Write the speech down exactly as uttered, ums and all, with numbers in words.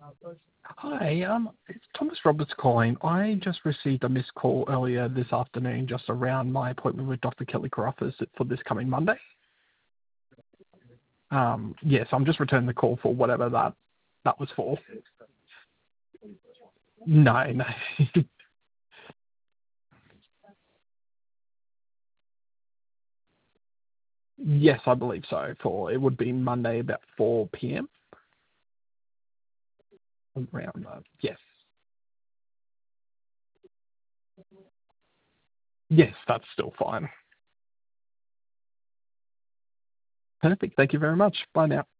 Hi, um, it's Thomas Roberts calling. I just received a missed call earlier this afternoon just around my appointment with Doctor Kelly Carruthers for this coming Monday. Um, yes, I'm just returning the call for whatever that that was for. No, no. Yes, I believe so. For it would be Monday about four p.m. around that. Yes. Yes, that's still fine. Perfect. Thank you very much. Bye now.